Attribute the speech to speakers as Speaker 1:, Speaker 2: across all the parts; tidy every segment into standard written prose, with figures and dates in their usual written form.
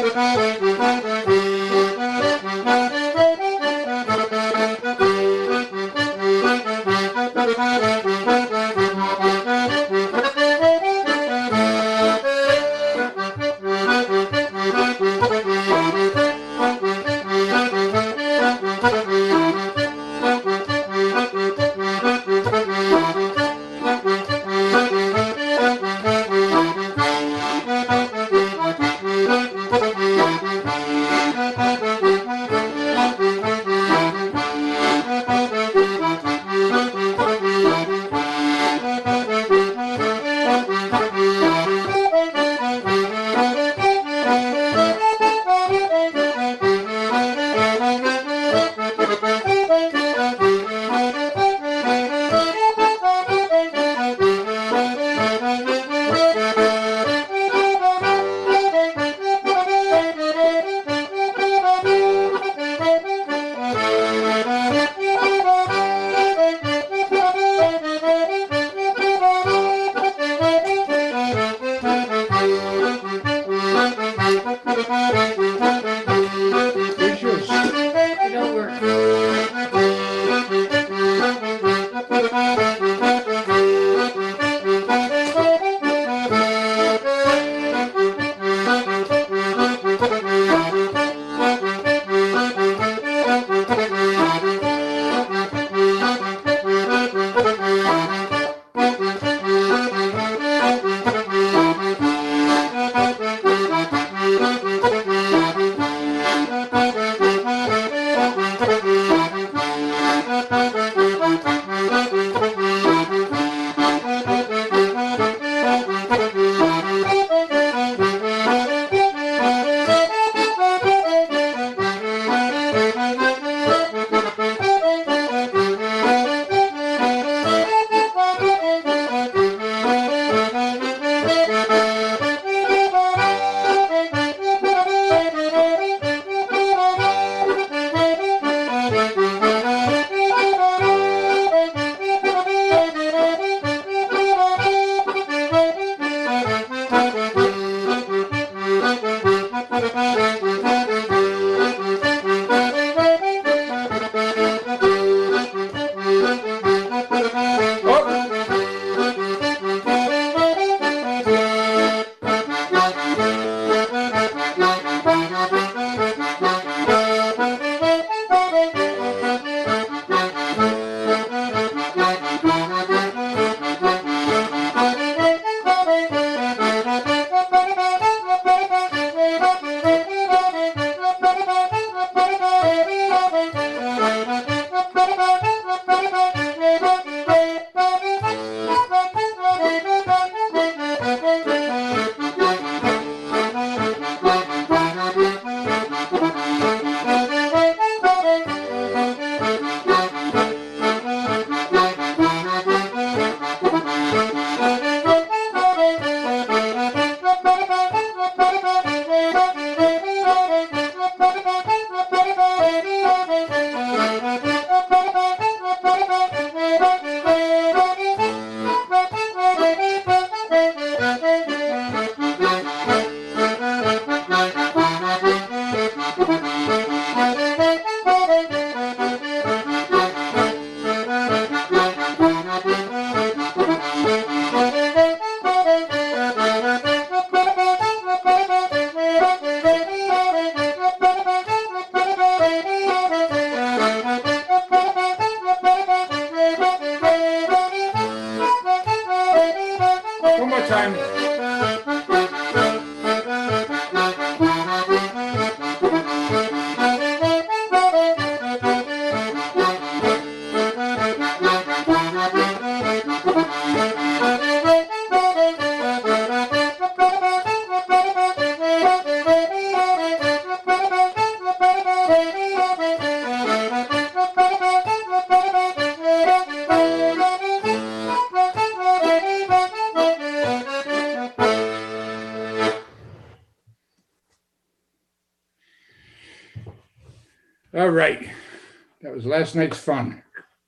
Speaker 1: All right. That was last night's fun.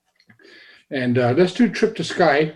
Speaker 1: And let's do Trip to Sky.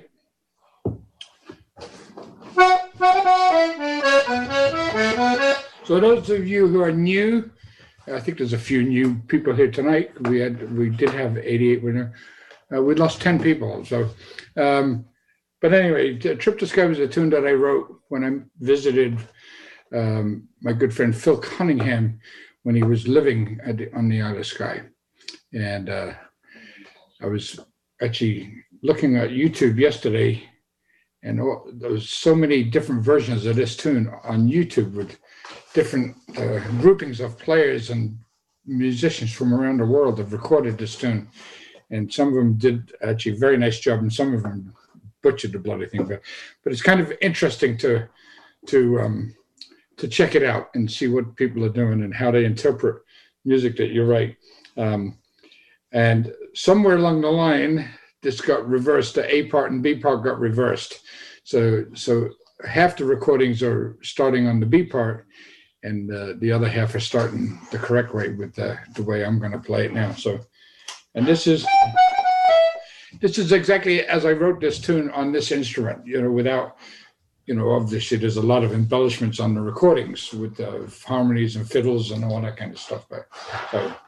Speaker 1: So those of you who are new, I think there's a few new people here tonight. We did have 88 winner. We lost 10 people. So, but anyway, Trip to Sky was a tune that I wrote when I visited my good friend Phil Cunningham when he was living on the Isle of Skye. And I was actually looking at YouTube yesterday, and there was so many different versions of this tune on YouTube with different groupings of players and musicians from around the world have recorded this tune. And some of them did actually a very nice job, and some of them butchered the bloody thing. But it's kind of interesting to check it out and see what people are doing and how they interpret music that you write. And somewhere along the line, this got reversed. The A part and B part got reversed. So half the recordings are starting on the B part, and the other half are starting the correct way with the way I'm going to play it now. So, and this is exactly as I wrote this tune on this instrument. Without. Obviously there's a lot of embellishments on the recordings with harmonies and fiddles and all that kind of stuff. But so